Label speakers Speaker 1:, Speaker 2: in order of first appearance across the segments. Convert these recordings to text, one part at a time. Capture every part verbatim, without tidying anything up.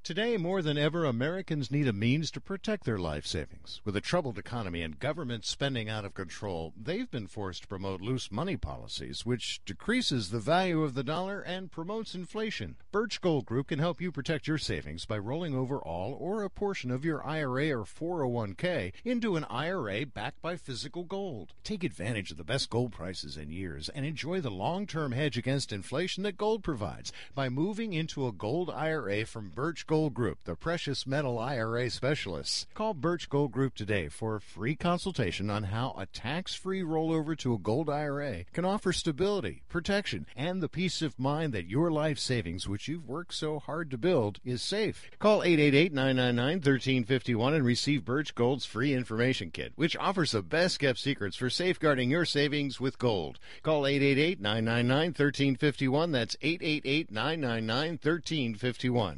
Speaker 1: Today, more than ever, Americans need a means to protect their life savings. With a troubled economy and government spending out of control, they've been forced to promote loose money policies, which decreases the value of the dollar and promotes inflation. Birch Gold Group can help you protect your savings by rolling over all or a portion of your I R A or four oh one k into an I R A backed by physical gold. Take advantage of the best gold prices in years and enjoy the long-term hedge against inflation that gold provides by moving into a gold I R A from Birch Gold Group, the precious metal I R A specialists. Call Birch Gold Group today for a free consultation on how a tax-free rollover to a gold I R A can offer stability, protection, and the peace of mind that your life savings, which you've worked so hard to build, is safe. Call eight eight eight, nine nine nine, one three five one and receive Birch Gold's free information kit, which offers the best-kept secrets for safeguarding your savings with gold. Call eight eight eight, nine nine nine, one three five one. That's eight eight eight, nine nine nine, one three five one.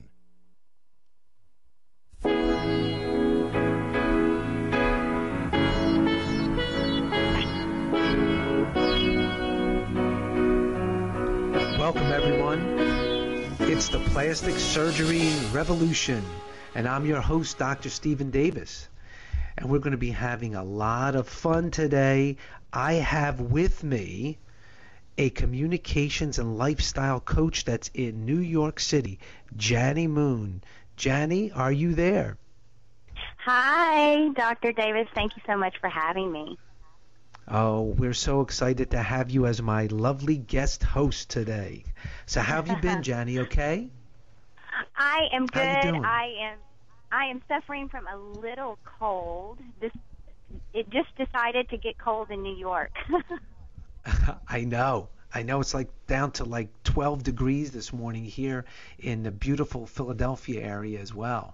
Speaker 2: Welcome, everyone. It's the Plastic Surgery Revolution, and I'm your host, Doctor Stephen Davis. And we're going to be having a lot of fun today. I have with me a communications and lifestyle coach that's in New York City, Janny Moon. Janny, are you there?
Speaker 3: Hi, Doctor Davis. Thank you so much for having me.
Speaker 2: Oh, we're so excited to have you as my lovely guest host today. So how have you been, Janny? Okay?
Speaker 3: I am good.
Speaker 2: How you doing?
Speaker 3: I am I am suffering from a little cold. This it just decided to get cold in New York.
Speaker 2: I know. I know it's like down to like twelve degrees this morning here in the beautiful Philadelphia area as well.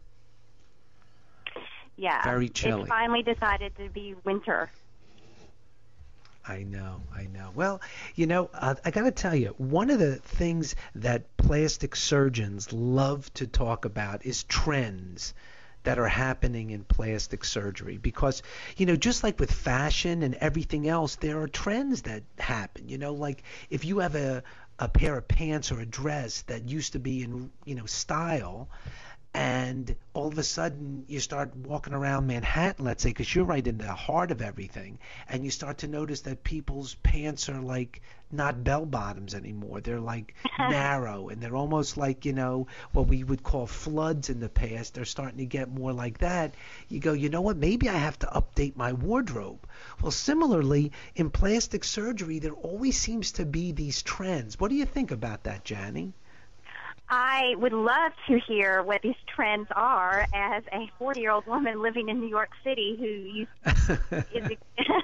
Speaker 3: Yeah.
Speaker 2: Very chilly.
Speaker 3: It finally decided to be winter.
Speaker 2: I know, I know. Well, you know, uh, I got to tell you, one of the things that plastic surgeons love to talk about is trends that are happening in plastic surgery. Because, you know, just like with fashion and everything else, there are trends that happen. You know, like if you have a, a pair of pants or a dress that used to be in, you know, style, and all of a sudden you start walking around Manhattan, let's say, because you're right in the heart of everything, and you start to notice that people's pants are like not bell bottoms anymore. They're like narrow, and they're almost like, you know, what we would call floods in the past. They're starting to get more like that. You go, you know what, maybe I have to update my wardrobe. Well, similarly, in plastic surgery, there always seems to be these trends. What do you think about that, Janny?
Speaker 3: I would love to hear what these trends are as a forty-year-old woman living in New York City who used is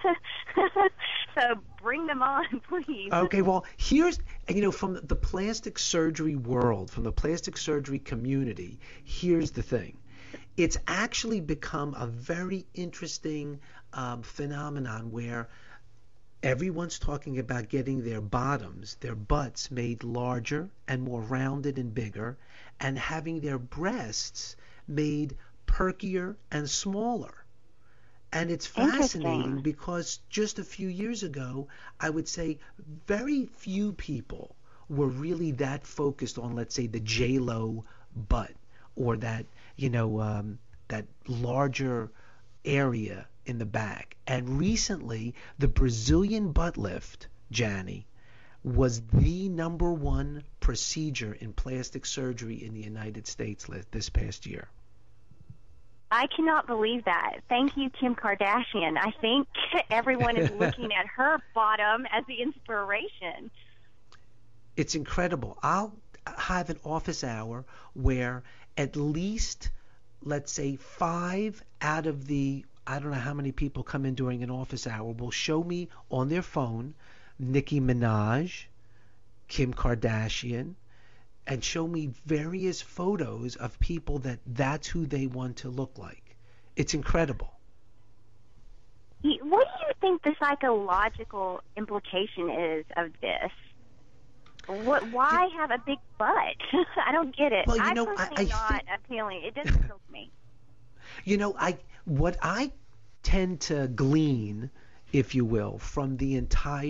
Speaker 3: so bring them on, please.
Speaker 2: Okay, well, here's, you know, from the plastic surgery world, from the plastic surgery community, here's the thing. It's actually become a very interesting um, phenomenon where everyone's talking about getting their bottoms, their butts made larger and more rounded and bigger, and having their breasts made perkier and smaller. And it's fascinating because just a few years ago, I would say very few people were really that focused on, let's say, the J-Lo butt or that, you know, um, that larger area in the back. And recently, the Brazilian butt lift, Janny, was the number one procedure in plastic surgery in the United States this past year.
Speaker 3: I cannot believe that. Thank you, Kim Kardashian. I think everyone is looking at her bottom as the inspiration.
Speaker 2: It's incredible. I'll have an office hour where at least, let's say, five out of the I don't know how many people come in during an office hour will show me on their phone Nicki Minaj, Kim Kardashian, and show me various photos of people that that's who they want to look like. It's incredible.
Speaker 3: What do you think the psychological implication is of this? What? Why have a big butt? I don't get it.
Speaker 2: Well, you
Speaker 3: I
Speaker 2: know,
Speaker 3: personally
Speaker 2: I, I
Speaker 3: not
Speaker 2: think,
Speaker 3: appealing. It doesn't appeal to me.
Speaker 2: You know, I what I tend to glean, if you will, from the entire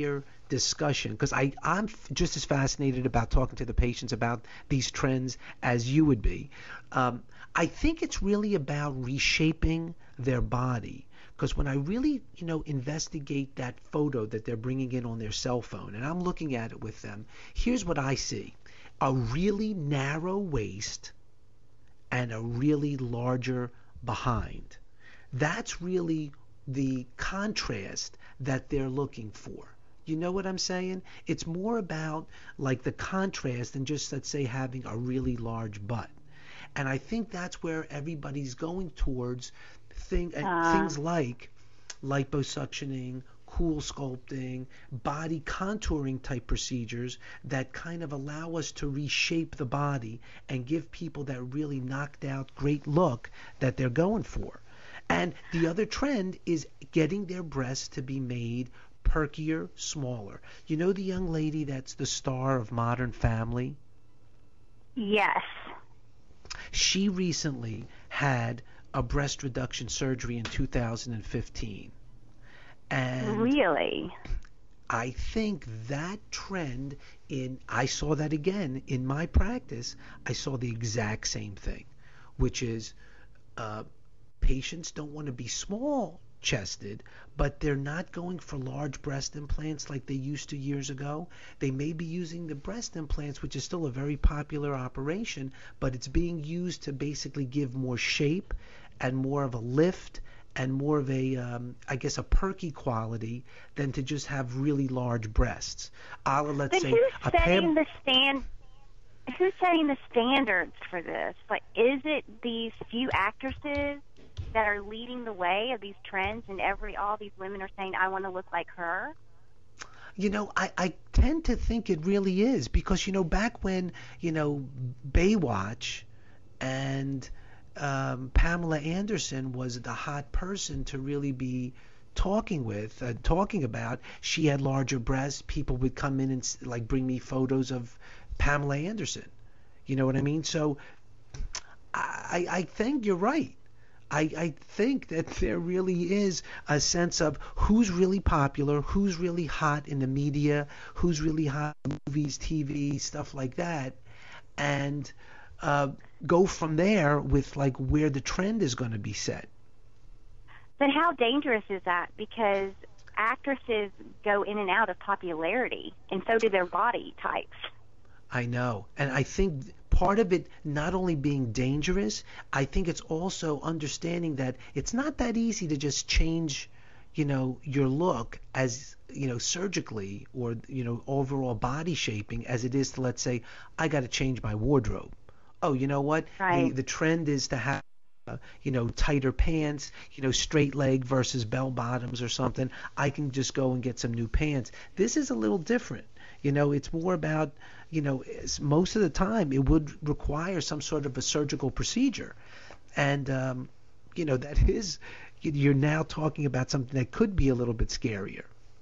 Speaker 2: discussion, because I I'm f- just as fascinated about talking to the patients about these trends as you would be. Um, I think it's really about reshaping their body. Because when I really, you know, investigate that photo that they're bringing in on their cell phone, and I'm looking at it with them, here's what I see: a really narrow waist and a really larger behind. That's really the contrast that they're looking for. You know what I'm saying? It's more about like the contrast than just, let's say, having a really large butt. And I think that's where everybody's going towards thing, uh, things like liposuctioning, cool sculpting, body contouring type procedures that kind of allow us to reshape the body and give people that really knocked out great look that they're going for. And the other trend is getting their breasts to be made perkier, smaller. You know the young lady that's the star of Modern Family?
Speaker 3: Yes.
Speaker 2: She recently had a breast reduction surgery in two thousand fifteen. And
Speaker 3: really?
Speaker 2: I think that trend in, I saw that again in my practice. I saw the exact same thing, which is uh, patients don't want to be small chested, but they're not going for large breast implants like they used to years ago. They may be using the breast implants, which is still a very popular operation, but it's being used to basically give more shape and more of a lift and more of a, um, I guess, a perky quality than to just have really large breasts. A la, let's
Speaker 3: but
Speaker 2: say,
Speaker 3: who's
Speaker 2: a
Speaker 3: setting
Speaker 2: Pam-
Speaker 3: the stand? Who's setting the standards for this? Like, is it these few actresses that are leading the way of these trends, and every all these women are saying, "I want to look like her"?
Speaker 2: You know, I, I tend to think it really is, because, you know, back when, you know, Baywatch and um, Pamela Anderson was the hot person to really be talking with, uh, talking about, she had larger breasts. People would come in and like bring me photos of Pamela Anderson. You know what I mean? So I, I think you're right. I, I think that there really is a sense of who's really popular, who's really hot in the media, who's really hot in movies, T V, stuff like that, and uh, go from there with like where the trend is going to be set.
Speaker 3: But how dangerous is that? Because actresses go in and out of popularity, and so do their body types.
Speaker 2: I know. And I think part of it not only being dangerous, I think it's also understanding that it's not that easy to just change, you know, your look as, you know, surgically or, you know, overall body shaping as it is to, let's say, I got to change my wardrobe. Oh, you know what?
Speaker 3: Right.
Speaker 2: The, the trend is to have, uh, you know, tighter pants, you know, straight leg versus bell bottoms or something. I can just go and get some new pants. This is a little different. You know, it's more about, you know, most of the time it would require some sort of a surgical procedure. And, um, you know, that is, you're now talking about something that could be a little bit scarier.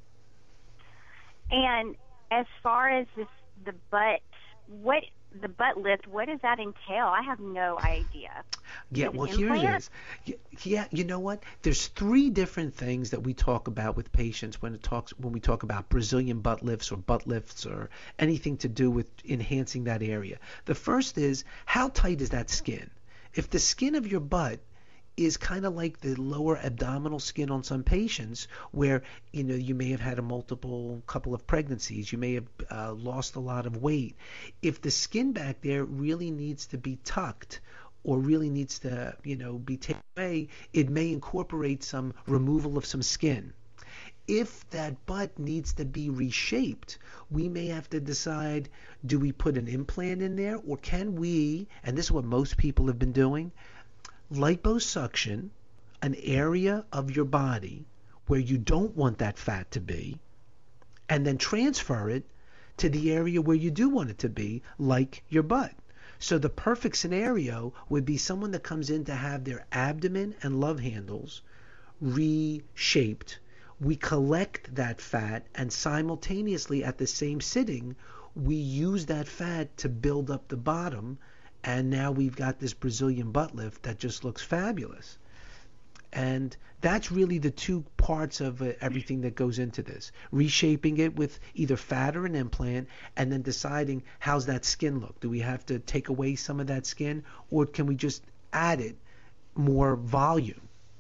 Speaker 3: And as far as this, the butt, what, the butt lift, what does that entail? I have no idea.
Speaker 2: Yeah, well, here it is. Yeah, you know what? There's three different things that we talk about with patients when it talks when we talk about Brazilian butt lifts or butt lifts or anything to do with enhancing that area. The first is, how tight is that skin? If the skin of your butt is kind of like the lower abdominal skin on some patients where, you know, you may have had a multiple couple of pregnancies, you may have uh, lost a lot of weight. If the skin back there really needs to be tucked or really needs to, you know, be taken away, it may incorporate some removal of some skin. If that butt needs to be reshaped, we may have to decide, do we put an implant in there, or can we, and this is what most people have been doing, liposuction an area of your body where you don't want that fat to be, and then transfer it to the area where you do want it to be, like your butt. So the perfect scenario would be someone that comes in to have their abdomen and love handles reshaped. We collect that fat, and simultaneously at the same sitting, we use that fat to build up the bottom, and now we've got this Brazilian butt lift that just looks fabulous. And that's really the two parts of uh, everything that goes into this. Reshaping it with either fat or an implant, and then deciding how's that skin look. Do we have to take away some of that skin, or can we just add it more volume?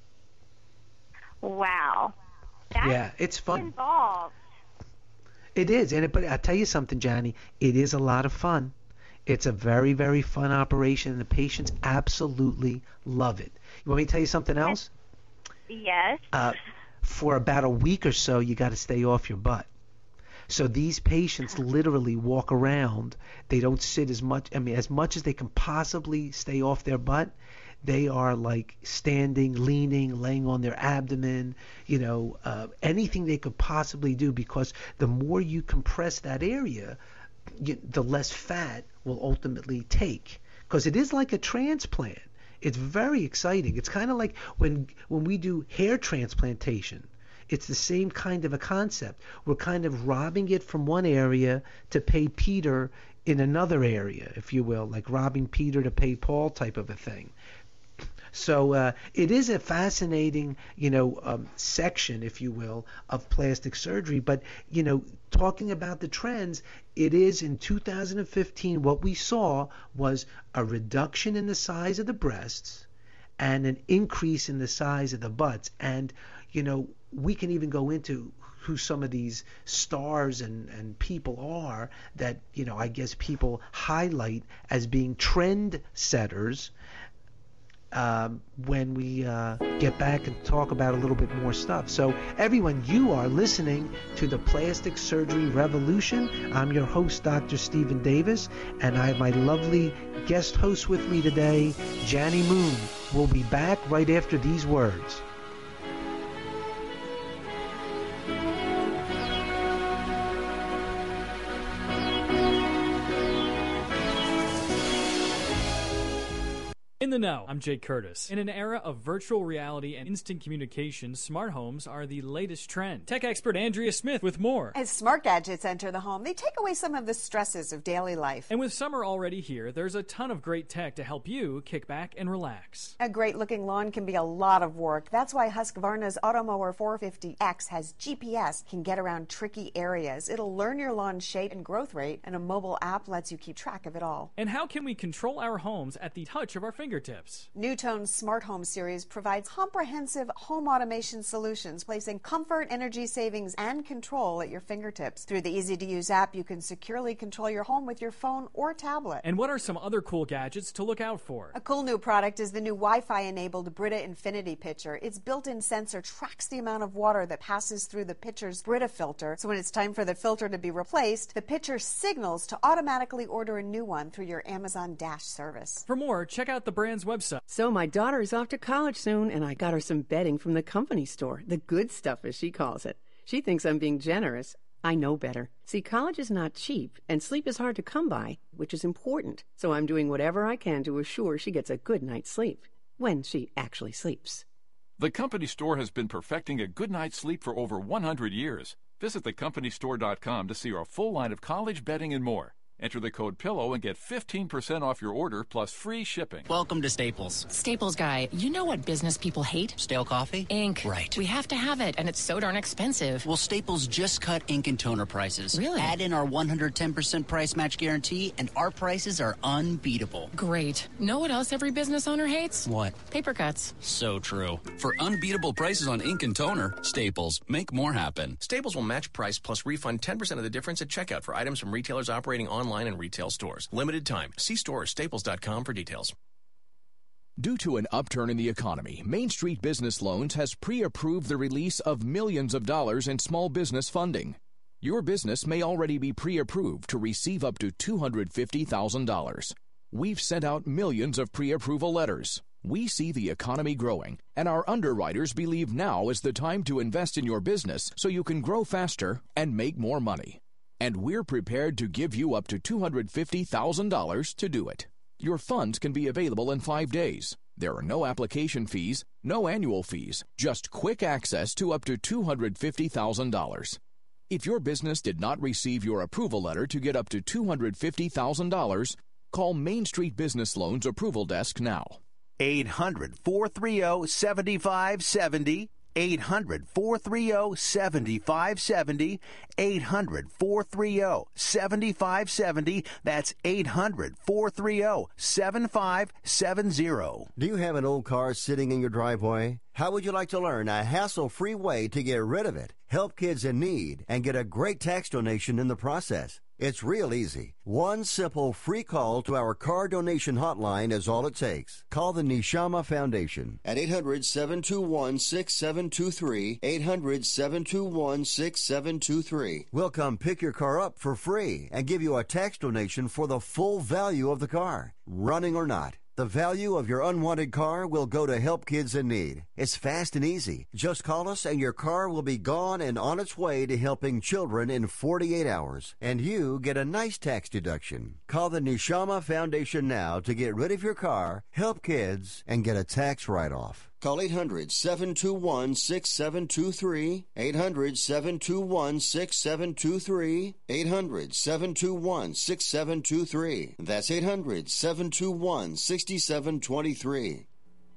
Speaker 3: Wow. That's
Speaker 2: yeah, it's fun.
Speaker 3: Involved.
Speaker 2: It is, and it, but I'll tell you something, Johnny. It is a lot of fun. It's a very, very fun operation, and the patients absolutely love it. You want me to tell you something else?
Speaker 3: Yes.
Speaker 2: Uh, for about a week or so, you got to stay off your butt. So these patients literally walk around. They don't sit as much. I mean, as much as they can possibly stay off their butt, they are like standing, leaning, laying on their abdomen, you know, uh, anything they could possibly do, because the more you compress that area, you, the less fat will ultimately take. Because it is like a transplant. It's very exciting. It's kind of like when when we do hair transplantation. It's the same kind of a concept. We're kind of robbing it from one area to pay Peter in another area, if you will, like robbing Peter to pay Paul type of a thing. So uh, it is a fascinating, you know, um, section, if you will, of plastic surgery. But, you know, talking about the trends, it is in two thousand fifteen, what we saw was a reduction in the size of the breasts and an increase in the size of the butts. And, you know, we can even go into who some of these stars and, and people are that, you know, I guess people highlight as being trend setters. Um, when we uh, get back and talk about a little bit more stuff. So everyone, you are listening to the Plastic Surgery Revolution. I'm your host, Doctor Stephen Davis, and I have my lovely guest host with me today, Janny Moon. We'll be back right after these words.
Speaker 4: In the know, I'm Jake Curtis. In an era of virtual reality and instant communication, smart homes are the latest trend. Tech expert Andrea Smith with more.
Speaker 5: As smart gadgets enter the home, they take away some of the stresses of daily life.
Speaker 4: And with summer already here, there's a ton of great tech to help you kick back and relax.
Speaker 5: A great-looking lawn can be a lot of work. That's why Husqvarna's Automower four fifty X has G P S, can get around tricky areas. It'll learn your lawn's shape and growth rate, and a mobile app lets you keep track of it all.
Speaker 4: And how can we control our homes at the touch of our fingertips?
Speaker 5: Newtone's Smart Home series provides comprehensive home automation solutions, placing comfort, energy savings, and control at your fingertips. Through the easy-to-use app, you can securely control your home with your phone or tablet.
Speaker 4: And what are some other cool gadgets to look out for?
Speaker 5: A cool new product is the new Wi-Fi-enabled Brita Infinity Pitcher. Its built-in sensor tracks the amount of water that passes through the pitcher's Brita filter, so when it's time for the filter to be replaced, the pitcher signals to automatically order a new one through your Amazon Dash service.
Speaker 4: For more, check out the brand's website.
Speaker 6: So my daughter is off to college soon, and I got her some bedding from the company store, the good stuff as she calls it. She thinks I'm being generous. I know better. See, college is not cheap, and sleep is hard to come by, which is important. So I'm doing whatever I can to assure she gets a good night's sleep, when she actually sleeps.
Speaker 7: The Company Store has been perfecting a good night's sleep for over one hundred years. Visit the company store dot com to see our full line of college bedding and more. Enter the code PILLOW and get fifteen percent off your order plus free shipping.
Speaker 8: Welcome to Staples.
Speaker 9: Staples guy, you know what business people hate?
Speaker 8: Stale coffee?
Speaker 9: Ink.
Speaker 8: Right.
Speaker 9: We have to have it, and it's so darn expensive.
Speaker 8: Well, Staples just cut ink and toner prices.
Speaker 9: Really?
Speaker 8: Add in our one hundred ten percent price match guarantee, and our prices are unbeatable.
Speaker 9: Great. Know what else every business owner hates?
Speaker 8: What?
Speaker 9: Paper cuts.
Speaker 8: So true. For unbeatable prices on ink and toner, Staples. Make more happen.
Speaker 10: Staples will match price plus refund ten percent of the difference at checkout for items from retailers operating online and retail stores. Limited time. See store or staples dot com for details.
Speaker 11: Due to an upturn in the economy, Main Street Business Loans has pre-approved the release of millions of dollars in small business funding. Your business may already be pre-approved to receive up to two hundred fifty thousand dollars. We've sent out millions of pre-approval letters. We see the economy growing, and our underwriters believe now is the time to invest in your business so you can grow faster and make more money. And we're prepared to give you up to two hundred fifty thousand dollars to do it. Your funds can be available in five days. There are no application fees, no annual fees, just quick access to up to two hundred fifty thousand dollars. If your business did not receive your approval letter to get up to two hundred fifty thousand dollars, call Main Street Business Loans Approval Desk now.
Speaker 12: eight hundred, four three zero, seven five seven zero. eight hundred, four three zero, seven five seven zero. eight hundred, four three zero, seven five seven zero. That's eight hundred, four three zero, seven five seven zero.
Speaker 13: Do you have an old car sitting in your driveway? How would you like to learn a hassle-free way to get rid of it, help kids in need, and get a great tax donation in the process? It's real easy. One simple free call to our car donation hotline is all it takes. Call the Neshama Foundation at eight hundred, seven two one, six seven two three, eight hundred, seven two one, six seven two three. We'll come pick your car up for free and give you a tax donation for the full value of the car, running or not. The value of your unwanted car will go to help kids in need. It's fast and easy. Just call us and your car will be gone and on its way to helping children in forty-eight hours. And you get a nice tax deduction. Call the Neshama Foundation now to get rid of your car, help kids, and get a tax write-off. Call eight hundred, seven two one, six seven two three, eight hundred, seven two one, six seven two three, eight hundred, seven two one, six seven two three. That's eight hundred, seven two one, six seven two three.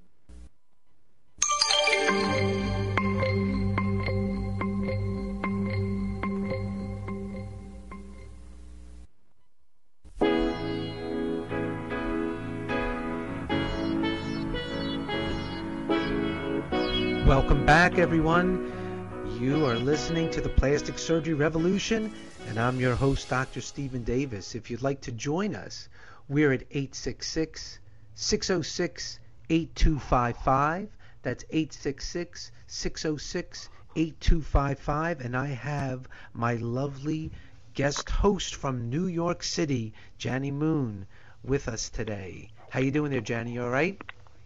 Speaker 2: Welcome back, everyone. You are listening to the Plastic Surgery Revolution, and I'm your host, Doctor Stephen Davis. If you'd like to join us, we're at eight six six, six oh six, eight two five five. That's eight six six, six oh six, eight two five five. And I have my lovely guest host from New York City, Janny Moon, with us today. How you doing there, Janny? You all right?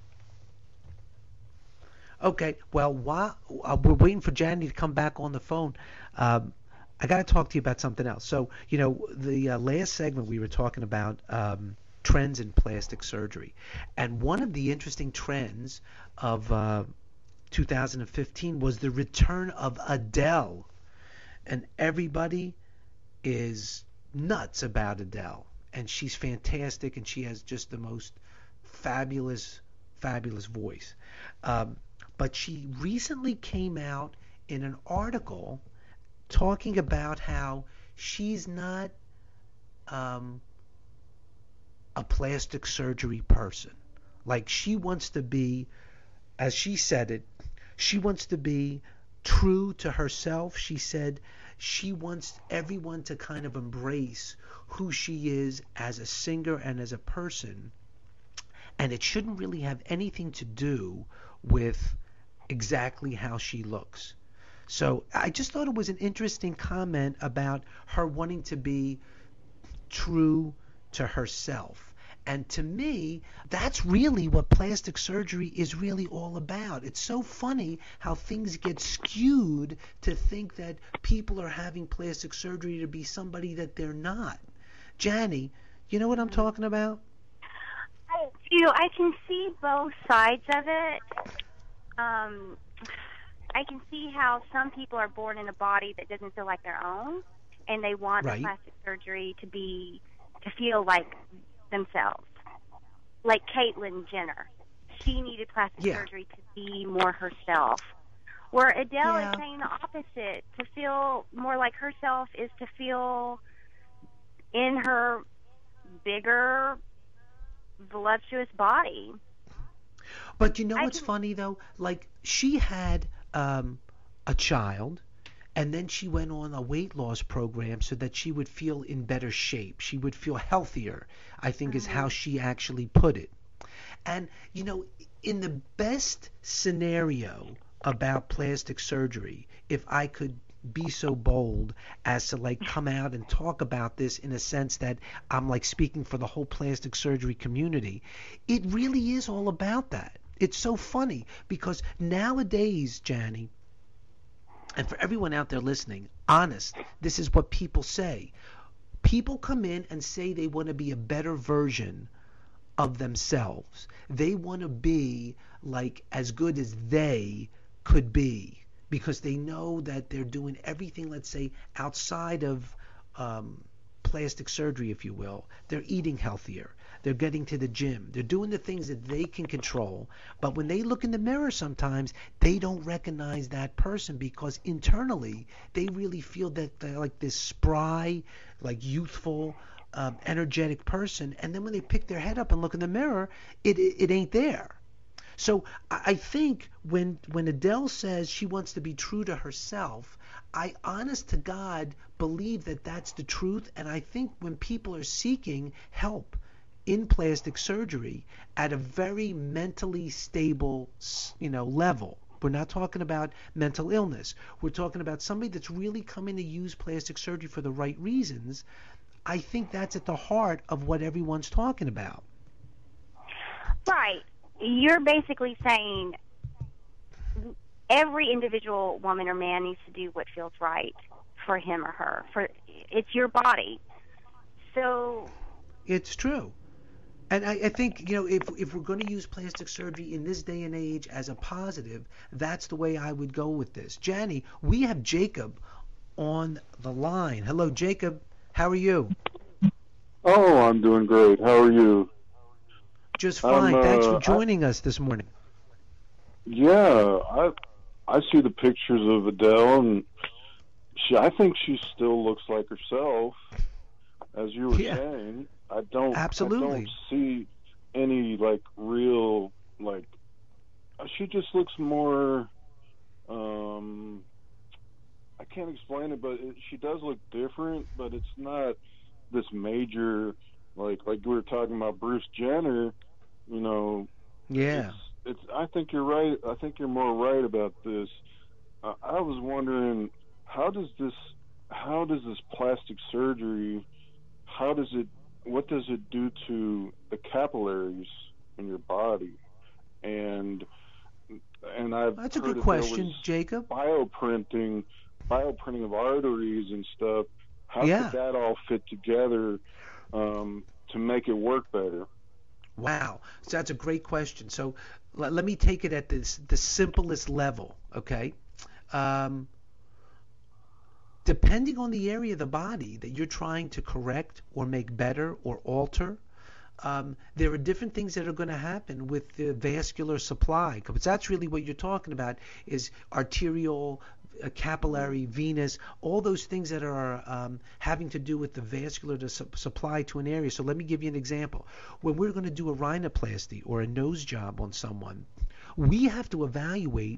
Speaker 2: Okay, well, while uh, we're waiting for Janny to come back on the phone, um, I got to talk to you about something else. So, you know, the uh, last segment we were talking about um, trends in plastic surgery. And one of the interesting trends of uh, two thousand fifteen was the return of Adele. And everybody is nuts about Adele. And she's fantastic, and she has just the most fabulous, fabulous voice. Um, But she recently came out in an article talking about how she's not um, a plastic surgery person. Like, she wants to be, as she said it, she wants to be true to herself. She said she wants everyone to kind of embrace who she is as a singer and as a person. And it shouldn't really have anything to do with exactly how she looks. So I just thought it was an interesting comment about her wanting to be true to herself. And to me, that's really what plastic surgery is really all about. It's so funny how things get skewed to think that people are having plastic surgery to be somebody that they're not. Janny, you know what I'm talking about?
Speaker 3: I do. I can see both sides of it. Um, I can see how some people are born in a body that doesn't feel like their own, and they want right. the plastic surgery to be to feel like themselves. Like Caitlyn Jenner, she needed plastic yeah. surgery to be more herself. Where Adele yeah. is saying the opposite. To feel more like herself is to feel in her bigger, voluptuous body.
Speaker 2: But you know
Speaker 3: I
Speaker 2: what's
Speaker 3: can...
Speaker 2: funny, though? Like, she had um, a child, and then she went on a weight loss program so that she would feel in better shape. She would feel healthier, I think, mm-hmm. is how she actually put it. And, you know, in the best scenario about plastic surgery, if I could be so bold as to like come out and talk about this in a sense that I'm like speaking for the whole plastic surgery community, it really is all about that. It's so funny because nowadays, Janny, and for everyone out there listening, honest, this is what people say. People come in and say they want to be a better version of themselves. They want to be like as good as they could be because they know that they're doing everything, let's say, outside of um, plastic surgery, if you will. They're eating healthier. They're getting to the gym. They're doing the things that they can control. But when they look in the mirror sometimes, they don't recognize that person because internally they really feel that they're like this spry, like youthful, um, energetic person. And then when they pick their head up and look in the mirror, it it, it ain't there. So I think when when Adele says she wants to be true to herself, I honest to God believe that that's the truth. And I think when people are seeking help in plastic surgery at a very mentally stable, you know, level, we're not talking about mental illness. We're talking about somebody that's really coming to use plastic surgery for the right reasons. I think that's at the heart of what everyone's talking about.
Speaker 3: Right. You're basically saying every individual woman or man needs to do what feels right for him or her. For it's your body. So
Speaker 2: it's true. And I, I think, you know, if if we're going to use plastic surgery in this day and age as a positive, that's the way I would go with this. Janny, we have Jacob on the line. Hello, Jacob. How are you?
Speaker 14: Oh, I'm doing great. How are you?
Speaker 2: Just fine.
Speaker 14: uh,
Speaker 2: Thanks for joining I, us this morning.
Speaker 14: Yeah, I I see the pictures of Adele, and she, I think she still looks like herself, as you were
Speaker 2: yeah.
Speaker 14: saying. I don't
Speaker 2: Absolutely.
Speaker 14: I don't see any like real like. She just looks more. Um, I can't explain it, but it, she does look different. But it's not this major like like we were talking about Bruce Jenner. You know.
Speaker 2: Yeah.
Speaker 14: It's, it's. I think you're right. I think you're more right about this. Uh, I was wondering how does this how does this plastic surgery how does it what does it do to the capillaries in your body? And and I've
Speaker 2: That's a
Speaker 14: heard
Speaker 2: good
Speaker 14: that there
Speaker 2: question,
Speaker 14: was
Speaker 2: Jacob.
Speaker 14: Bioprinting, bioprinting of arteries and stuff. How
Speaker 2: Yeah.
Speaker 14: could that all fit together um, to make it work better?
Speaker 2: Wow. So that's a great question. So let, let me take it at this the simplest level, okay? Um, depending on the area of the body that you're trying to correct or make better or alter, um, there are different things that are going to happen with the vascular supply. Because that's really what you're talking about is arterial, uh, capillary, venous, all those things that are um, having to do with the vascular to su- supply to an area. So let me give you an example. When we're going to do a rhinoplasty or a nose job on someone, we have to evaluate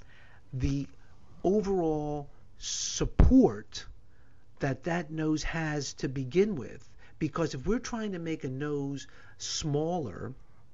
Speaker 2: the overall support that that nose has to begin with. Because if we're trying to make a nose smaller,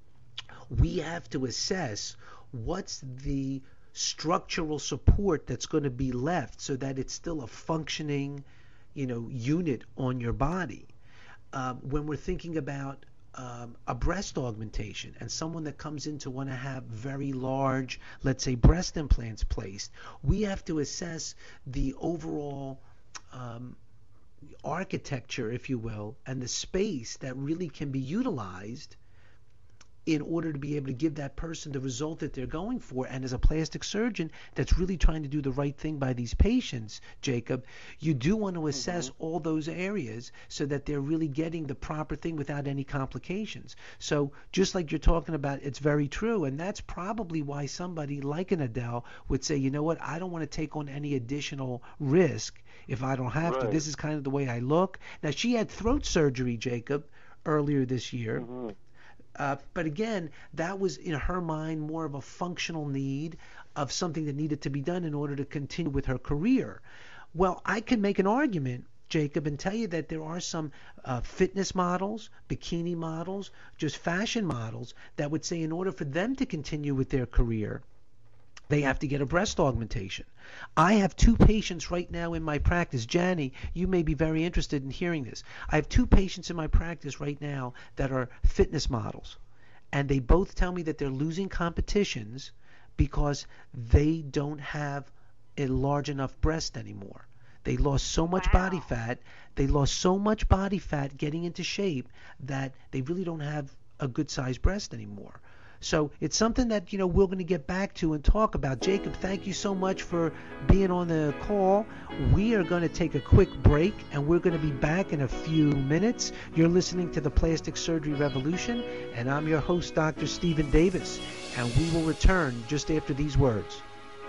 Speaker 2: we have to assess what's the structural support that's going to be left so that it's still a functioning, you know, unit on your body. Um, when we're thinking about um, a breast augmentation and someone that comes in to want to have very large, let's say, breast implants placed, we have to assess the overall um, architecture, if you will, and the space that really can be utilized in order to be able to give that person the result that they're going for. And as a plastic surgeon that's really trying to do the right thing by these patients, Jacob, you do want to assess mm-hmm. all those areas so that they're really getting the proper thing without any complications. So just like you're talking about, it's very true. And that's probably why somebody like an Adele would say, you know what, I don't want to take on any additional risk if I don't have
Speaker 14: right.
Speaker 2: to. This is kind of the way I look. Now, she had throat surgery, Jacob, earlier this year.
Speaker 14: Mm-hmm.
Speaker 2: Uh, but again, that was in her mind more of a functional need of something that needed to be done in order to continue with her career. Well, I can make an argument, Jacob, and tell you that there are some uh, fitness models, bikini models, just fashion models that would say in order for them to continue with their career, they have to get a breast augmentation. I have two patients right now in my practice. Janny, you may be very interested in hearing this. I have two patients in my practice right now that are fitness models. And they both tell me that they're losing competitions because they don't have a large enough breast anymore. They lost so much
Speaker 3: Wow.
Speaker 2: body fat. They lost so much body fat getting into shape that they really don't have a good sized breast anymore. So it's something that, you know, we're going to get back to and talk about. Jacob, thank you so much for being on the call. We are going to take a quick break, and we're going to be back in a few minutes. You're listening to the Plastic Surgery Revolution, and I'm your host, Doctor Stephen Davis, and we will return just after these words.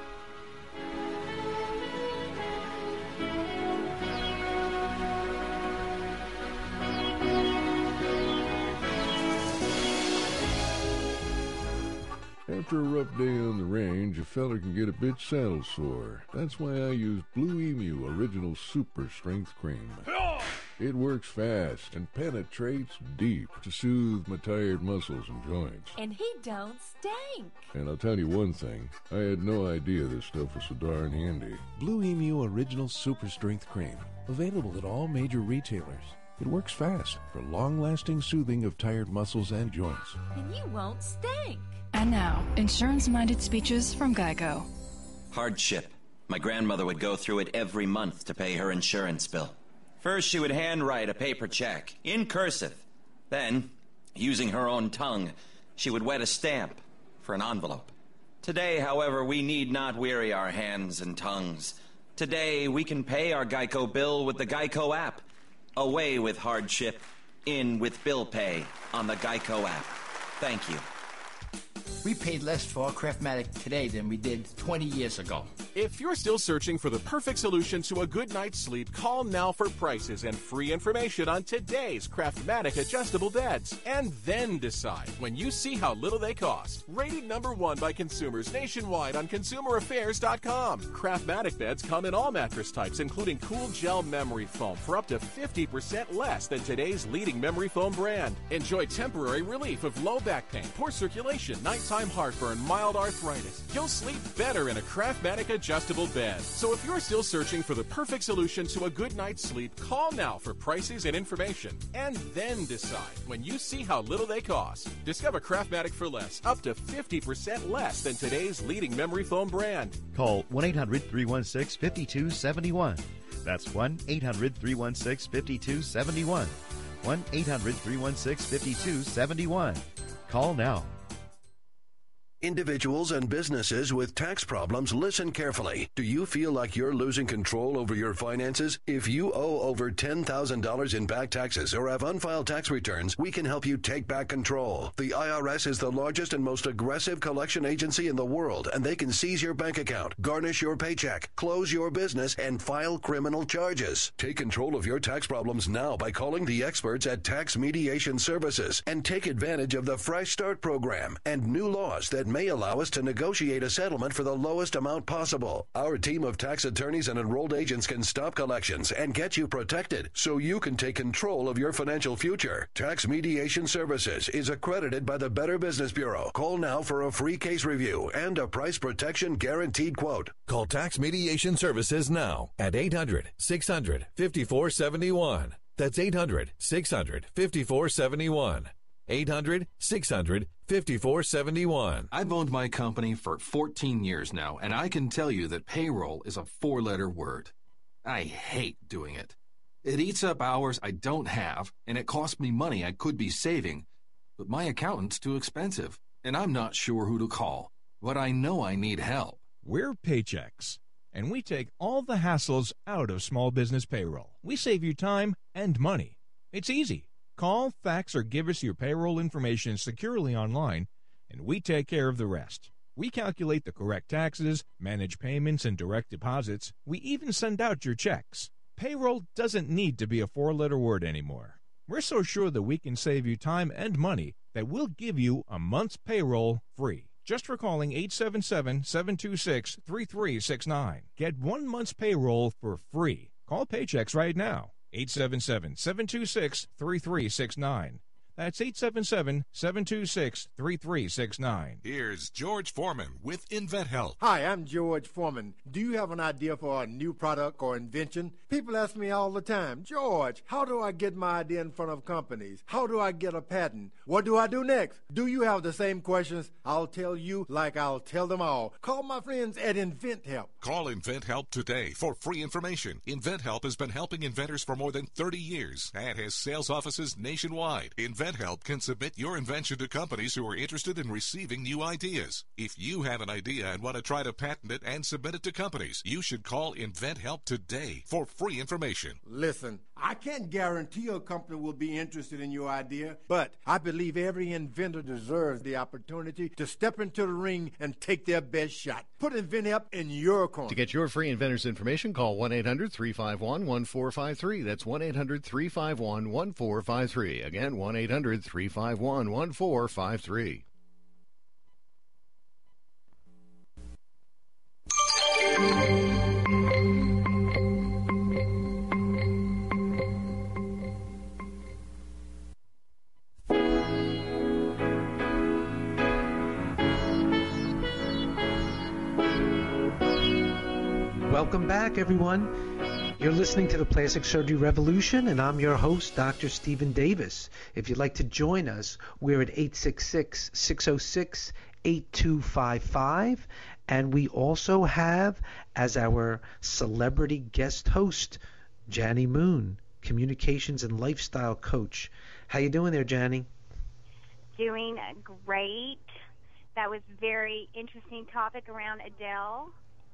Speaker 15: After a rough day on the range, a feller can get a bit saddle sore. That's why I use Blue Emu Original Super Strength Cream. It works fast and penetrates deep to soothe my tired muscles and joints.
Speaker 16: And he don't stink.
Speaker 15: And I'll tell you one thing, I had no idea this stuff was so darn handy.
Speaker 17: Blue Emu Original Super Strength Cream. Available at all major retailers. It works fast for long-lasting soothing of tired muscles and joints.
Speaker 16: And you won't stink.
Speaker 18: And now, insurance-minded speeches from Geico.
Speaker 19: Hardship. My grandmother would go through it every month to pay her insurance bill. First, she would handwrite a paper check, in cursive. Then, using her own tongue, she would wet a stamp for an envelope. Today, however, we need not weary our hands and tongues. Today, we can pay our Geico bill with the Geico app. Away with hardship, in with bill pay on the Geico app. Thank you.
Speaker 20: We paid less for our Craftmatic today than we did twenty years ago.
Speaker 21: If you're still searching for the perfect solution to a good night's sleep, call now for prices and free information on today's Craftmatic adjustable beds. And then decide when you see how little they cost. Rated number one by consumers nationwide on consumer affairs dot com. Craftmatic beds come in all mattress types, including cool gel memory foam for up to fifty percent less than today's leading memory foam brand. Enjoy temporary relief of low back pain, poor circulation, nighttime heartburn, mild arthritis. You'll sleep better in a Craftmatic adjustable bed. So if you're still searching for the perfect solution to a good night's sleep, call now for prices and information. And then decide when you see how little they cost. Discover Craftmatic for less, up to fifty percent less than today's leading memory foam brand.
Speaker 22: Call one eight hundred three one six five two seven one. That's one eight hundred three one six five two seven one. one eight hundred three one six five two seven one. Call now.
Speaker 23: Individuals and businesses with tax problems, listen carefully. Do you feel like you're losing control over your finances? If you owe over ten thousand dollars in back taxes or have unfiled tax returns, we can help you take back control. The I R S is the largest and most aggressive collection agency in the world, and they can seize your bank account, garnish your paycheck, close your business, and file criminal charges. Take control of your tax problems now by calling the experts at Tax Mediation Services and take advantage of the Fresh Start program and new laws that may allow us to negotiate a settlement for the lowest amount possible. Our team of tax attorneys and enrolled agents can stop collections and get you protected so you can take control of your financial future. Tax Mediation Services is accredited by the Better Business Bureau. Call now for a free case review and a price protection guaranteed quote.
Speaker 24: Call Tax Mediation Services now at eight hundred six hundred five four seven one. That's eight hundred six hundred five four seven one. eight hundred six hundred five four seven one.
Speaker 25: I've owned my company for fourteen years now, and I can tell you that payroll is a four-letter word. I hate doing it. It eats up hours I don't have, and it costs me money I could be saving. But my accountant's too expensive, and I'm not sure who to call. But I know I need help.
Speaker 26: We're Paychex, and we take all the hassles out of small business payroll. We save you time and money. It's easy. Call, fax, or give us your payroll information securely online, and we take care of the rest. We calculate the correct taxes, manage payments and direct deposits. We even send out your checks. Payroll doesn't need to be a four-letter word anymore. We're so sure that we can save you time and money that we'll give you a month's payroll free. Just for calling eight seven seven, seven two six, three three six nine. Get one month's payroll for free. Call Paychex right now. eight seven seven, seven two six, three three six nine. That's eight seven seven, seven two six, three three six nine.
Speaker 27: Here's George Foreman with InventHelp.
Speaker 28: Hi, I'm George Foreman. Do you have an idea for a new product or invention? People ask me all the time, George, how do I get my idea in front of companies? How do I get a patent? What do I do next? Do you have the same questions? I'll tell you like I'll tell them all. Call my friends at InventHelp.
Speaker 27: Call InventHelp today for free information. InventHelp has been helping inventors for more than thirty years and has sales offices nationwide. Invent InventHelp can submit your invention to companies who are interested in receiving new ideas. If you have an idea and want to try to patent it and submit it to companies, you should call InventHelp today for free information.
Speaker 28: Listen, I can't guarantee a company will be interested in your idea, but I believe every inventor deserves the opportunity to step into the ring and take their best shot. Put InventHelp in your corner.
Speaker 1: To get your free inventor's information, call one eight hundred three five one one four five three. That's one eight hundred three five one one four five three. Again, one eight hundred three five one one four five three.
Speaker 2: Welcome back, everyone. You're listening to the Plastic Surgery Revolution, and I'm your host, Doctor Stephen Davis. If you'd like to join us, we're at eight six six, six oh six, eight two five five, and we also have as our celebrity guest host, Janny Moon, communications and lifestyle coach. How you doing there, Janny?
Speaker 3: Doing great. That was a very interesting topic around Adele.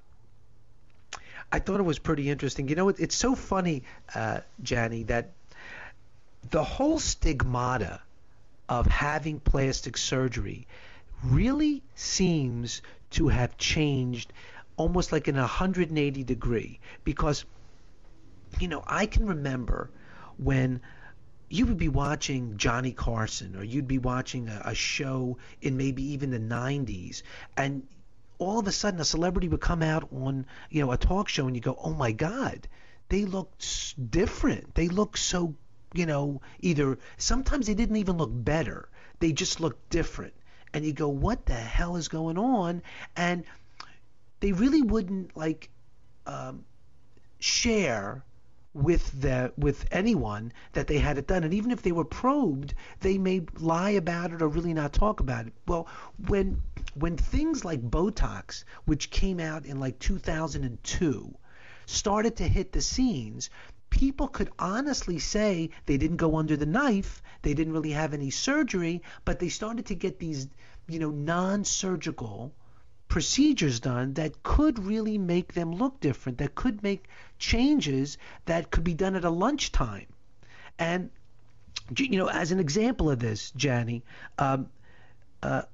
Speaker 2: I thought it was pretty interesting. You know, it, it's so funny, uh, Janny, that the whole stigmata of having plastic surgery really seems to have changed almost like in a one hundred eighty degree. Because, you know, I can remember when you would be watching Johnny Carson, or you'd be watching a, a show in maybe even the nineties, and all of a sudden a celebrity would come out on, you know, a talk show, and you go, oh my God, they look different. They look so, you know, either sometimes they didn't even look better. They just looked different. And you go, what the hell is going on? And they really wouldn't like um, share with the with anyone that they had it done. And even if they were probed, they may lie about it or really not talk about it. Well, when when things like Botox, which came out in like two thousand two, started to hit the scenes, people could honestly say they didn't go under the knife, they didn't really have any surgery, but they started to get these, you know, non-surgical procedures done that could really make them look different, that could make changes that could be done at a lunchtime. And, you know, as an example of this, Janny, um, uh,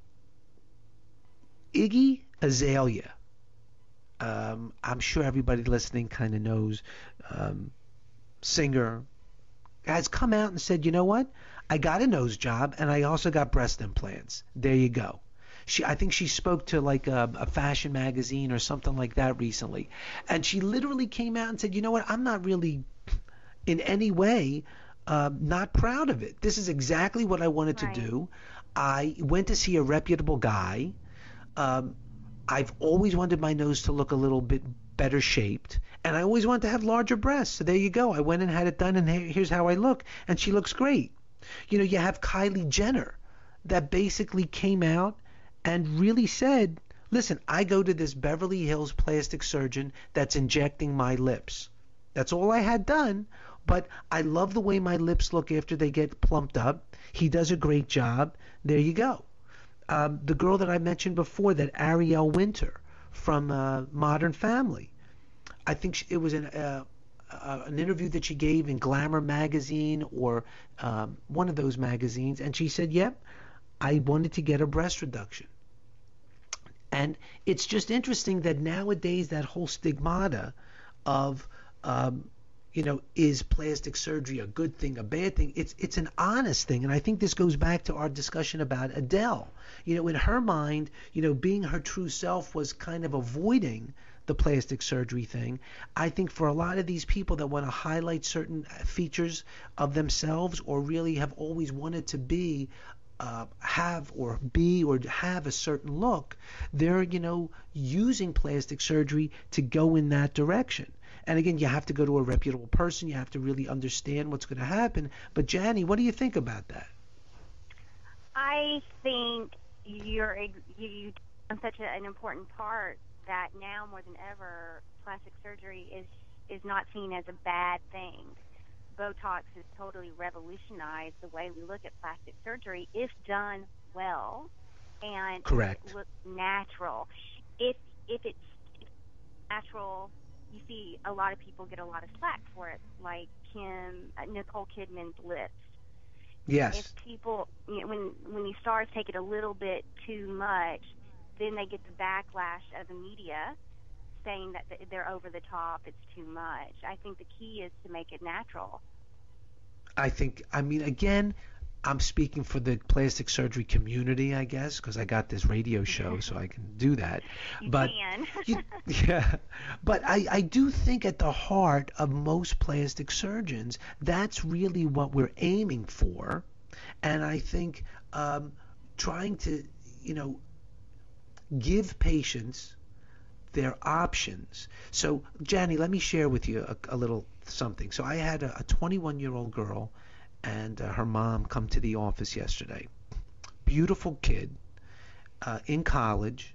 Speaker 2: Iggy Azalea, um, I'm sure everybody listening kind of knows, um, singer, has come out and said, you know what, I got a nose job and I also got breast implants. There you go. She, I think she spoke to like a, a fashion magazine or something like that recently. And she literally came out and said, you know what, I'm not really in any way uh, not proud of it. This is exactly what I wanted right. to do. I went to see a reputable guy. Um, I've always wanted my nose to look a little bit better shaped, and I always wanted to have larger breasts. So there you go. I went and had it done, and here's how I look. And she looks great. You know, you have Kylie Jenner that basically came out and really said, listen, I go to this Beverly Hills plastic surgeon that's injecting my lips. That's all I had done, but I love the way my lips look after they get plumped up. He does a great job. There you go. Um, the girl that I mentioned before, that Ariel Winter from uh, Modern Family, I think she, it was an, uh, uh, an interview that she gave in Glamour magazine or um, one of those magazines, and she said, yep, I wanted to get a breast reduction. And it's just interesting that nowadays that whole stigmata of, um, you know, is plastic surgery a good thing, a bad thing? It's it's an honest thing. And I think this goes back to our discussion about Adele. You know, in her mind, you know, being her true self was kind of avoiding the plastic surgery thing. I think for a lot of these people that want to highlight certain features of themselves or really have always wanted to be Uh, have or be or have a certain look, they're, you know, using plastic surgery to go in that direction. And again, you have to go to a reputable person. You have to really understand what's going to happen. But Janny, what do you think about that?
Speaker 3: I think you're you, you on such a, an important part that now more than ever, plastic surgery is is not seen as a bad thing. Botox has totally revolutionized the way we look at plastic surgery if done well and
Speaker 2: Correct.
Speaker 3: If it looks natural. If if it's natural, you see a lot of people get a lot of slack for it, like Kim uh, Nicole Kidman's lips.
Speaker 2: Yes.
Speaker 3: If people, you know, when when these stars take it a little bit too much, then they get the backlash of the media saying that they're over the top, it's too much. I think the key is to make it natural.
Speaker 2: I think, I mean, again, I'm speaking for the plastic surgery community, I guess, because I got this radio show, so I can do that.
Speaker 3: You
Speaker 2: but
Speaker 3: can.
Speaker 2: you, yeah, but I, I do think at the heart of most plastic surgeons, that's really what we're aiming for. And I think um, trying to, you know, give patients their options. So, Janny, let me share with you a, a little something. So I had a twenty-one-year-old girl and uh, her mom come to the office yesterday. Beautiful kid, uh, in college,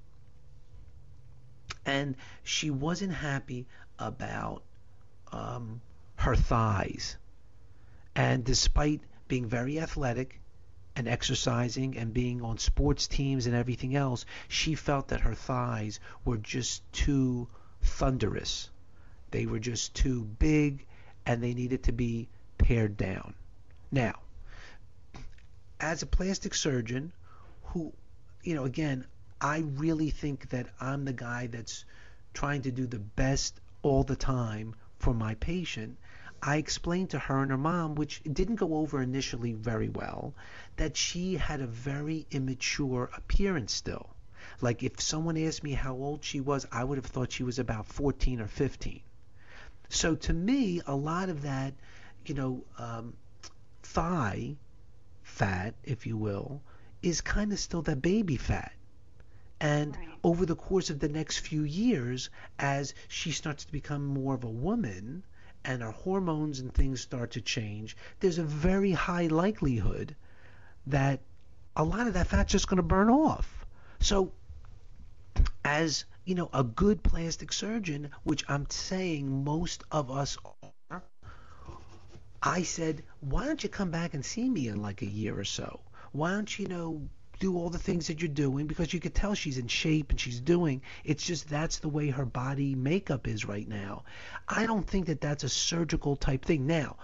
Speaker 2: and she wasn't happy about um, her thighs. And despite being very athletic and exercising and being on sports teams and everything else, she felt that her thighs were just too thunderous. They were just too big and they needed to be pared down. Now, as a plastic surgeon who, you know, again, I really think that I'm the guy that's trying to do the best all the time for my patient. I explained to her and her mom, which didn't go over initially very well, that she had a very immature appearance still. Like if someone asked me how old she was, I would have thought she was about fourteen or fifteen. So to me, a lot of that, you know, um, thigh fat, if you will, is kind of still that baby fat. And right. over the course of the next few years, as she starts to become more of a woman, and our hormones and things start to change, there's a very high likelihood that a lot of that fat's just going to burn off. So as, you know, a good plastic surgeon, which I'm saying most of us are, I said, why don't you come back and see me in like a year or so? Why don't you, you know, do all the things that you're doing, because you could tell she's in shape and she's doing. It's just that's the way her body makeup is right now. I don't think that that's a surgical type thing. Now,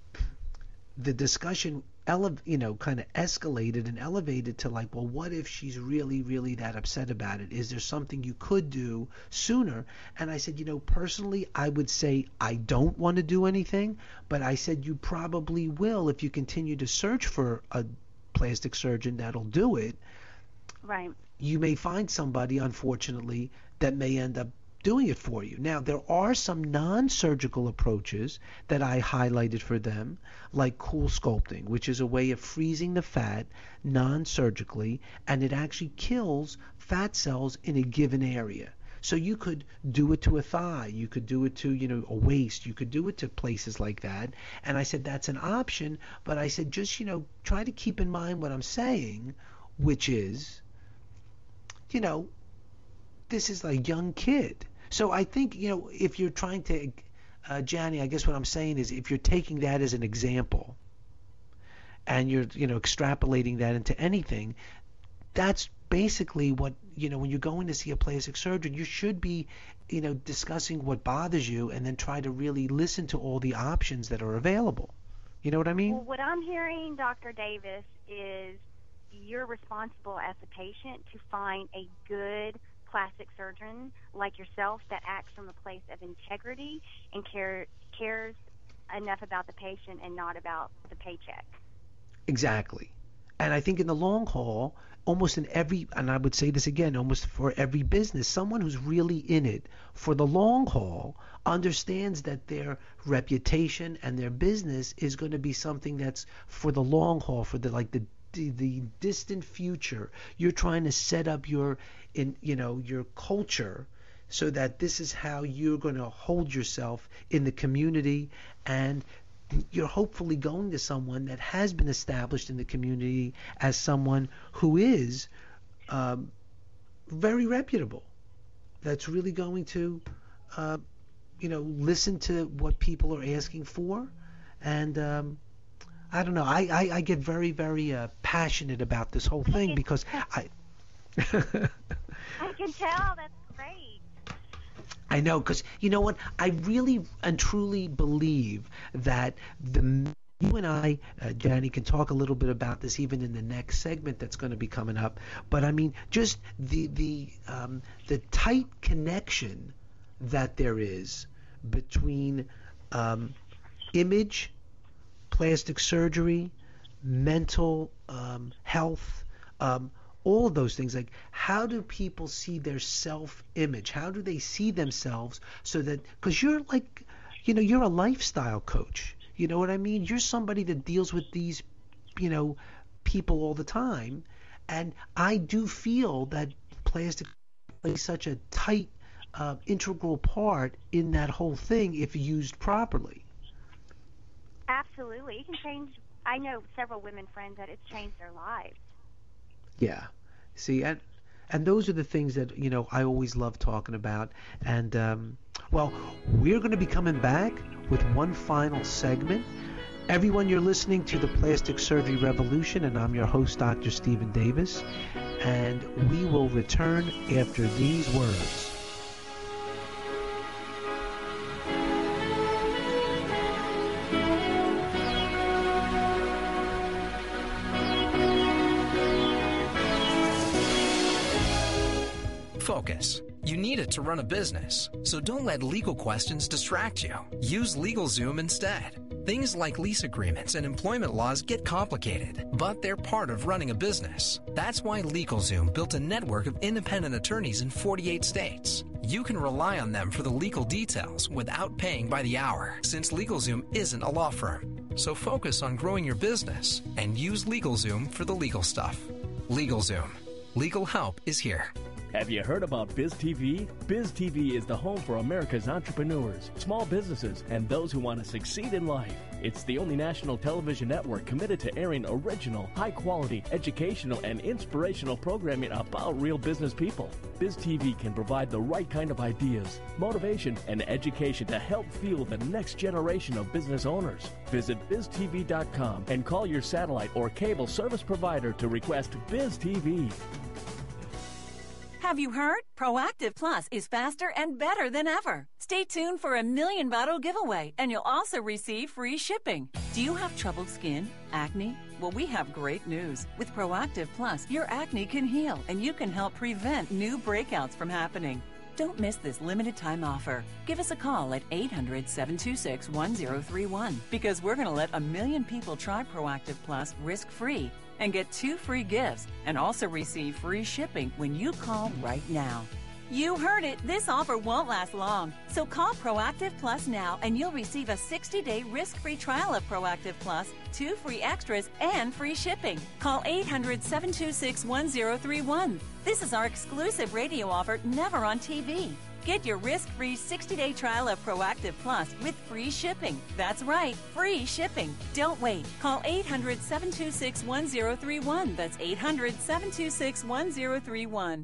Speaker 2: the discussion, ele- you know, kind of escalated and elevated to like, well, what if she's really, really that upset about it? Is there something you could do sooner? And I said, you know, personally, I would say I don't want to do anything, but I said you probably will if you continue to search for a plastic surgeon that'll do it.
Speaker 3: Right.
Speaker 2: You may find somebody, unfortunately, that may end up doing it for you. Now, there are some non-surgical approaches that I highlighted for them, like cool sculpting, which is a way of freezing the fat non-surgically, and it actually kills fat cells in a given area. So you could do it to a thigh, you could do it to, you know, a waist, you could do it to places like that. And I said, that's an option, but I said, just, you know, try to keep in mind what I'm saying, which is, you know, this is a young kid. So I think, you know, if you're trying to, uh, Janny, I guess what I'm saying is if you're taking that as an example and you're, you know, extrapolating that into anything, that's basically what, you know, when you're going to see a plastic surgeon, you should be, you know, discussing what bothers you and then try to really listen to all the options that are available. You know what I mean?
Speaker 3: Well, what I'm hearing, Doctor Davis, is you're responsible as a patient to find a good plastic surgeon like yourself that acts from a place of integrity and care, cares enough about the patient and not about the paycheck.
Speaker 2: Exactly. And I think in the long haul, almost in every, and I would say this again, almost for every business, someone who's really in it for the long haul understands that their reputation and their business is going to be something that's for the long haul, for the like the the, the distant future. You're trying to set up your, in you know, your culture so that this is how you're going to hold yourself in the community, and you're hopefully going to someone that has been established in the community as someone who is um, very reputable, that's really going to, uh, you know, listen to what people are asking for and um, I don't know. I, I, I get very, very uh, passionate about this whole thing because I.
Speaker 3: I can tell. That's great.
Speaker 2: I know, because you know what? I really and truly believe that the you and I, uh, Janny, can talk a little bit about this even in the next segment that's going to be coming up. But I mean, just the the um, the tight connection that there is between um, image, plastic surgery, mental um, health, um, all of those things. Like, how do people see their self-image? How do they see themselves so that, because you're like, you know, you're a lifestyle coach. You know what I mean? You're somebody that deals with these, you know, people all the time. And I do feel that plastic plays such a tight, uh, integral part in that whole thing if used properly.
Speaker 3: Absolutely. You can change. I know several women friends that it's changed their lives.
Speaker 2: Yeah. See, and and those are the things that, you know, I always love talking about. And, um, well, we're going to be coming back with one final segment. Everyone, you're listening to the Plastic Surgery Revolution, and I'm your host, Doctor Stephen Davis. And we will return after these words.
Speaker 4: Focus. You need it to run a business, so don't let legal questions distract you. Use LegalZoom instead. Things like lease agreements and employment laws get complicated, but they're part of running a business. That's why LegalZoom built a network of independent attorneys in forty-eight states. You can rely on them for the legal details without paying by the hour, since LegalZoom isn't a law firm. So focus on growing your business and use LegalZoom for the legal stuff. LegalZoom. Legal help is here.
Speaker 5: Have you heard about BizTV? BizTV is the home for America's entrepreneurs, small businesses, and those who want to succeed in life. It's the only national television network committed to airing original, high-quality, educational, and inspirational programming about real business people. BizTV can provide the right kind of ideas, motivation, and education to help fuel the next generation of business owners. Visit biz T V dot com and call your satellite or cable service provider to request BizTV.
Speaker 16: Have you heard? Proactive Plus is faster and better than ever. Stay tuned for a million bottle giveaway, and you'll also receive free shipping. Do you have troubled skin? Acne? Well, we have great news. With Proactive Plus, your acne can heal, and you can help prevent new breakouts from happening. Don't miss this limited time offer. Give us a call at eight hundred, seven two six, one zero three one because we're going to let a million people try Proactive Plus risk-free and get two free gifts and also receive free shipping when you call right now. You heard it. This offer won't last long. So call Proactive Plus now and you'll receive a sixty-day risk-free trial of Proactive Plus, two free extras, and free shipping. Call eight hundred, seven two six, one zero three one. This is our exclusive radio offer, never on T V. Get your risk-free sixty-day trial of Proactive Plus with free shipping. That's right, free shipping. Don't wait. Call eight hundred, seven two six, one zero three one. That's eight hundred, seven two six, one zero three one.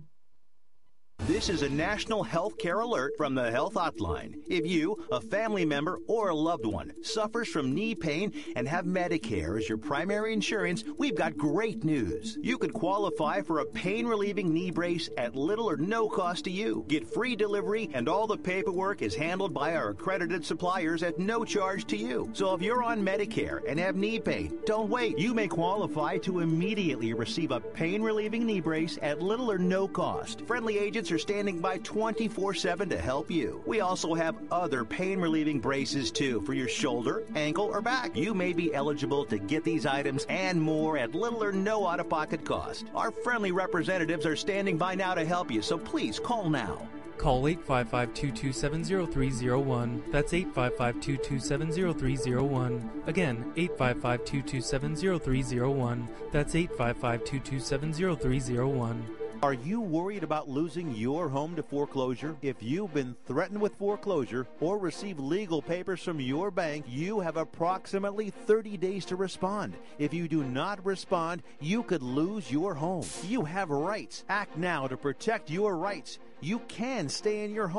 Speaker 12: This is a national health care alert from the Health Hotline. If you, a family member, or a loved one suffers from knee pain and have Medicare as your primary insurance, we've got great news. You could qualify for a pain-relieving knee brace at little or no cost to you. Get free delivery, and all the paperwork is handled by our accredited suppliers at no charge to you. So if you're on Medicare and have knee pain, don't wait. You may qualify to immediately receive a pain-relieving knee brace at little or no cost. Friendly agents are standing by twenty-four seven to help you. We also have other pain-relieving braces too for your shoulder, ankle, or back. You may be eligible to get these items and more at little or no out-of-pocket cost. Our friendly representatives are standing by now to help you, so please call now.
Speaker 6: Call eight five five, two two seven, zero three zero one. That's eight five five, two two seven, zero three zero one. Again, eight five five, two two seven, zero three zero one. That's eight five five, two two seven, zero three zero one.
Speaker 12: Are you worried about losing your home to foreclosure? If you've been threatened with foreclosure or received legal papers from your bank, you have approximately thirty days to respond. If you do not respond, you could lose your home. You have rights. Act now to protect your rights. You can stay in your home.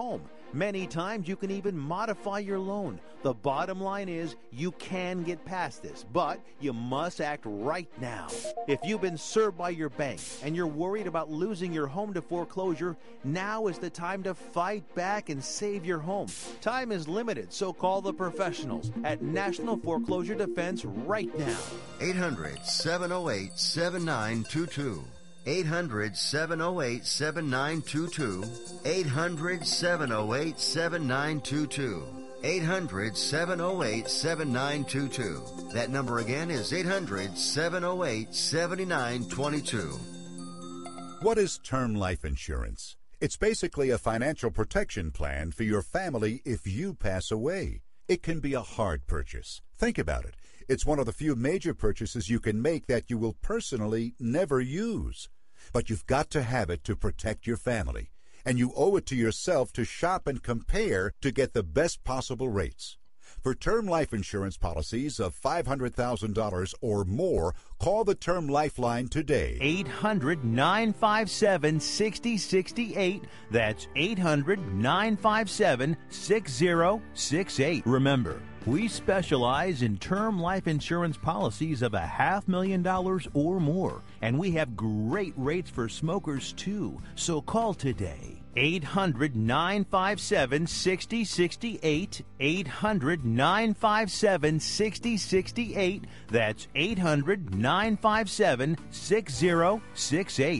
Speaker 12: Many times you can even modify your loan. The bottom line is you can get past this, but you must act right now. If you've been served by your bank and you're worried about losing your home to foreclosure, now is the time to fight back and save your home. Time is limited, so call the professionals at National Foreclosure Defense right now.
Speaker 7: eight hundred, seven oh eight, seven nine two two. eight hundred, seven oh eight, seven nine two two. eight hundred, seven oh eight, seven nine two two. eight hundred, seven oh eight, seven nine two two. That number again is eight hundred, seven oh eight, seven nine two two.
Speaker 8: What is term life insurance? It's basically a financial protection plan for your family if you pass away. It can be a hard purchase. Think about it. It's one of the few major purchases you can make that you will personally never use. But you've got to have it to protect your family. And you owe it to yourself to shop and compare to get the best possible rates. For term life insurance policies of five hundred thousand dollars or more, call the Term Lifeline today.
Speaker 12: eight hundred, nine five seven, six oh six eight. That's eight hundred, nine five seven, six oh six eight. Remember, we specialize in term life insurance policies of a half million dollars or more, and we have great rates for smokers too. So call today. eight hundred, nine five seven, six oh six eight. eight hundred, nine five seven, six oh six eight. That's eight hundred, nine five seven, six oh six eight.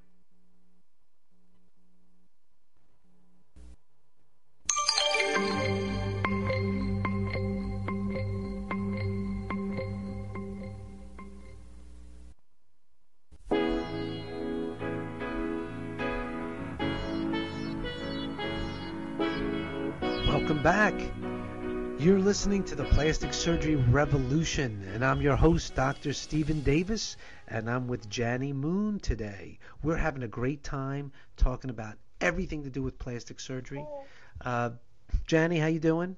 Speaker 2: Welcome back. You're listening to the Plastic Surgery Revolution, and I'm your host, Doctor Stephen Davis, and I'm with Janny Moon today. We're having a great time talking about everything to do with plastic surgery. Uh, Janny, how you doing?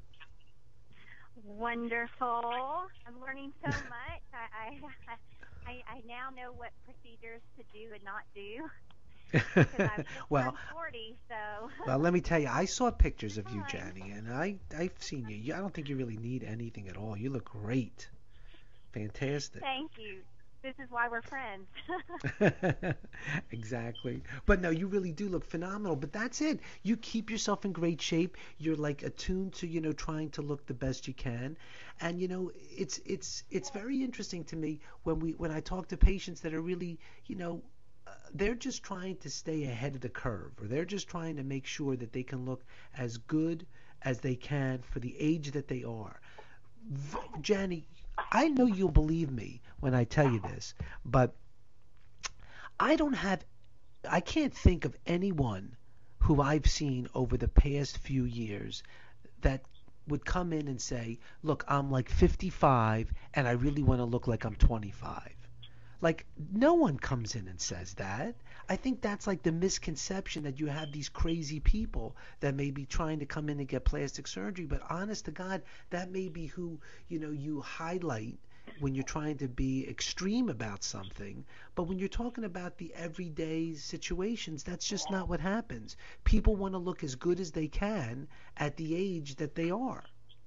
Speaker 3: Wonderful. I'm learning so much. I, I, I, I now know what procedures to do and not do. I'm
Speaker 2: well,
Speaker 3: forty, so.
Speaker 2: well, let me tell you, I saw pictures of you, Janny, and I, I've seen you. you. I don't think you really need anything at all. You look great. Fantastic.
Speaker 3: Thank you. This is why we're friends.
Speaker 2: Exactly. But no, you really do look phenomenal. But that's it. You keep yourself in great shape. You're like attuned to, you know, trying to look the best you can. And, you know, it's it's it's very interesting to me when we when I talk to patients that are really, you know, they're just trying to stay ahead of the curve, or they're just trying to make sure that they can look as good as they can for the age that they are. V- Janny, I know you'll believe me when I tell you this, but I don't have, I can't think of anyone who I've seen over the past few years that would come in and say, look, I'm like fifty-five and I really want to look like I'm twenty-five. Like, no one comes in and says that. I think that's like the misconception that you have these crazy people that may be trying to come in and get plastic surgery. But honest to God, that may be who, you know, you highlight when you're trying to be extreme about something. But when you're talking about the everyday situations, that's just not what happens. People want to look as good as they can at the age that they are.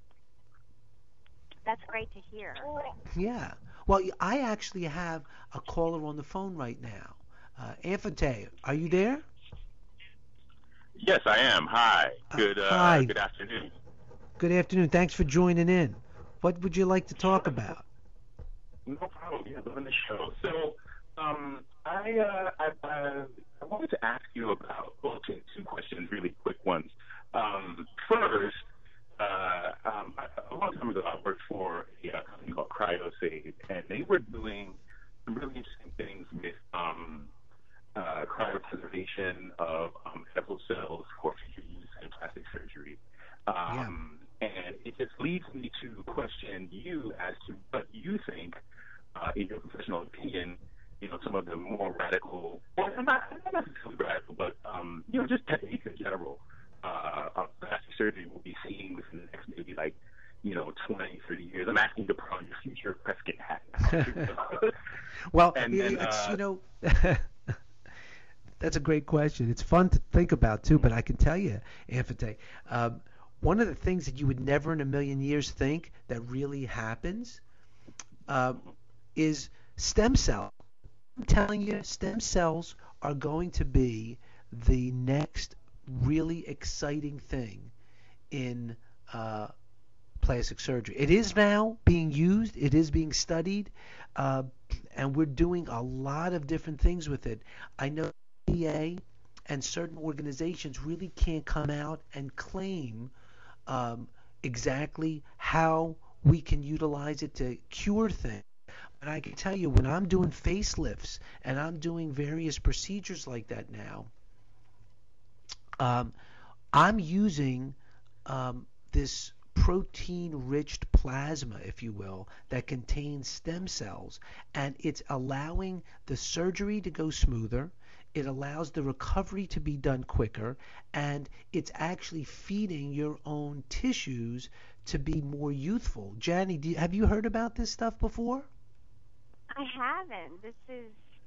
Speaker 3: That's great to hear.
Speaker 2: Yeah. Well, I actually have a caller on the phone right now. Uh, Infante, are you there?
Speaker 9: Yes, I am. Hi. Good. Uh,
Speaker 2: hi.
Speaker 9: Good afternoon.
Speaker 2: Good afternoon. Thanks for joining in. What would you like to talk about?
Speaker 9: No problem. Yeah, loving the show. So, um, I, uh, I, I, I wanted to ask you about well, two, two questions, really quick ones. Um, first, uh, um, a long time ago, I worked for a company called CryoSave, and they were doing some really interesting things with um, uh, cryopreservation of um, edible cells for future use in plastic surgery. Um, yeah. And it just leads me to question you as to what you think, uh, in your professional opinion, you know, some of the more radical, or not, not necessarily radical, but, um, you know, just techniques in general, uh, of plastic surgery will be seen within the next maybe like, you know, twenty, thirty years. I'm asking to put on your future Prescott hat now.
Speaker 2: Well,
Speaker 9: and
Speaker 2: it's,
Speaker 9: then, uh,
Speaker 2: you know, That's a great question. It's fun to think about too, but I can tell you, Amphite, um, one of the things that you would never in a million years think that really happens uh, is stem cells. I'm telling you, stem cells are going to be the next really exciting thing in uh, plastic surgery. It is now being used. It is being studied, uh, and we're doing a lot of different things with it. I know the V A and certain organizations really can't come out and claim um, exactly how we can utilize it to cure things. But I can tell you, when I'm doing facelifts and I'm doing various procedures like that now, um, I'm using um, this protein-rich plasma, if you will, that contains stem cells, and it's allowing the surgery to go smoother. It allows the recovery to be done quicker, and it's actually feeding your own tissues to be more youthful. Janny, do you, have you heard about this stuff before?
Speaker 3: I haven't. This is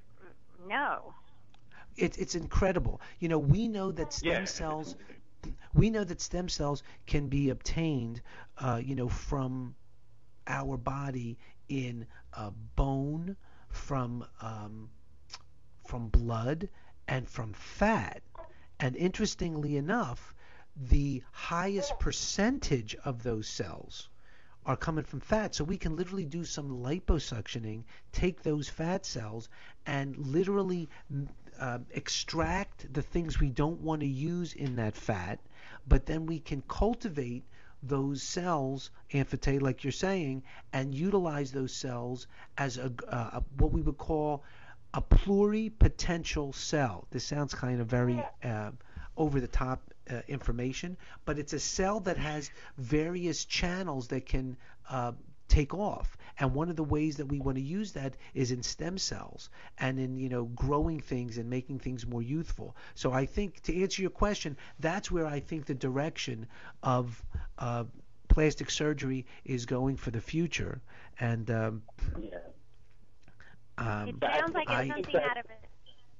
Speaker 3: no.
Speaker 2: It's it's incredible. You know, we know that stem
Speaker 9: Yeah.
Speaker 2: cells. We know that stem cells can be obtained, uh, you know, from our body in uh, bone, from um, from blood, and from fat. And interestingly enough, the highest percentage of those cells are coming from fat. So we can literally do some liposuctioning, take those fat cells, and literally uh, extract the things we don't want to use in that fat, but then we can cultivate those cells, Amphite, like you're saying, and utilize those cells as a, uh, what we would call a pluripotential cell. This sounds kind of very uh, over-the-top uh, information, but it's a cell that has various channels that can uh, take off. And one of the ways that we want to use that is in stem cells and in, you know, growing things and making things more youthful. So I think, to answer your question, that's where I think the direction of uh, plastic surgery is going for the future. And um,
Speaker 3: Yeah.
Speaker 2: um,
Speaker 3: It sounds like it's
Speaker 2: I,
Speaker 3: something out of it.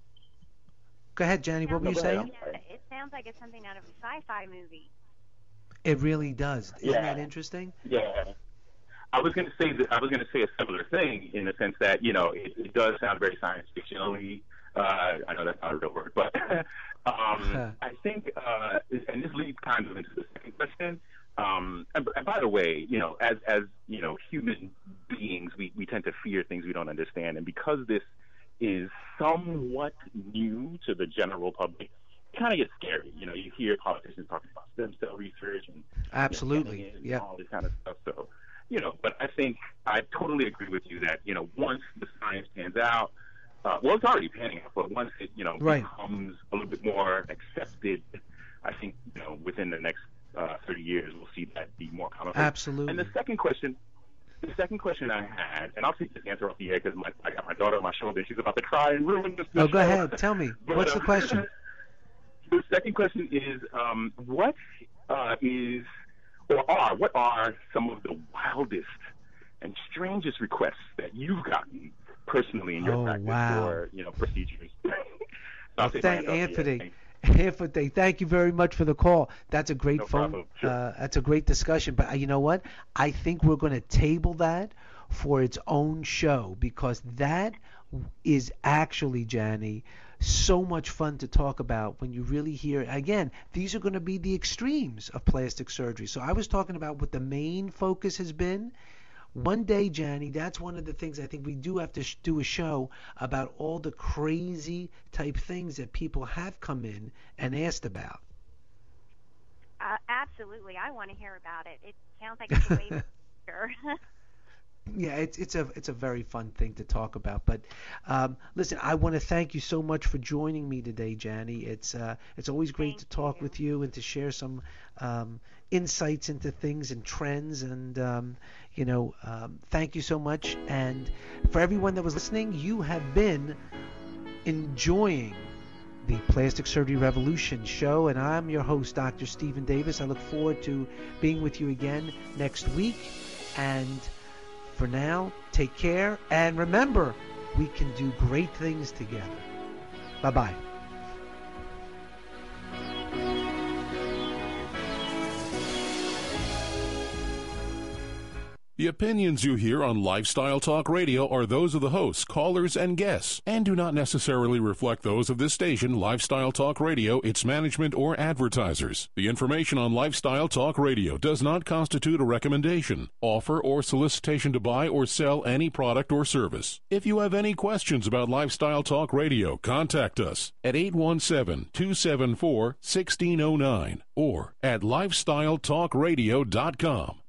Speaker 2: Go ahead, Janny. What were you saying?
Speaker 3: It sounds like it's something out of a sci-fi movie.
Speaker 2: It really does. Isn't
Speaker 9: Yeah.
Speaker 2: that interesting?
Speaker 9: Yeah. I was going to say that I was going to say a similar thing in the sense that, you know, it, it does sound very science fictionally. Uh, I know that's not a real word, but um, I think, uh, and this leads kind of into the second question. Um, and, and by the way, you know, as as you know, human beings, we, we tend to fear things we don't understand, and because this is somewhat new to the general public, it kind of gets scary. You know, you hear politicians talking about stem cell research and
Speaker 2: Absolutely,
Speaker 9: you know, and
Speaker 2: yeah.
Speaker 9: all this kind of stuff. So, you know, but I think I totally agree with you that, you know, once the science pans out, uh, well, it's already panning out, but once it, you know,
Speaker 2: Right.
Speaker 9: becomes a little bit more accepted, I think, you know, within the next uh, thirty years, we'll see that be more common.
Speaker 2: Absolutely.
Speaker 9: And the second question, the second question I had, and I'll take this answer off the air because I got my daughter on my shoulder and she's about to cry and ruin this.
Speaker 2: Oh,
Speaker 9: this
Speaker 2: go
Speaker 9: show.
Speaker 2: ahead. Tell me.
Speaker 9: But,
Speaker 2: What's the
Speaker 9: uh,
Speaker 2: question?
Speaker 9: The second question is, um, what uh, is or are what are some of the wildest and strangest requests that you've gotten personally in your
Speaker 2: Oh,
Speaker 9: practice
Speaker 2: wow.
Speaker 9: or, you know, procedures?
Speaker 2: Well, thank Anthony. Anthony, thank you very much for the call. That's a great
Speaker 9: No
Speaker 2: phone.
Speaker 9: problem. Sure.
Speaker 2: Uh, that's a great discussion. But uh, you know what? I think we're going to table that for its own show because that is actually, Janny, so much fun to talk about when you really hear. Again, these are going to be the extremes of plastic surgery. So I was talking about what the main focus has been. One day, Janny, that's one of the things I think we do have to sh- do a show about all the crazy type things that people have come in and asked about.
Speaker 3: Uh, absolutely, I want to hear about it. It sounds like it's a way bigger.
Speaker 2: Yeah, it's it's a it's a very fun thing to talk about. But um, listen, I want to thank you so much for joining me today, Janny. It's uh, it's always great to talk with you and to share some um, insights into things and trends. And um, you know, um, thank you so much. And for everyone that was listening, you have been enjoying the Plastic Surgery Revolution show, and I'm your host, Doctor Stephen Davis. I look forward to being with you again next week. And for now, take care, and remember, we can do great things together. Bye-bye.
Speaker 27: The opinions you hear on Lifestyle Talk Radio are those of the hosts, callers, and guests, and do not necessarily reflect those of this station, Lifestyle Talk Radio, its management, or advertisers. The information on Lifestyle Talk Radio does not constitute a recommendation, offer, or solicitation to buy or sell any product or service. If you have any questions about Lifestyle Talk Radio, contact us at eight one seven, two seven four, one six zero nine or at lifestyle talk radio dot com.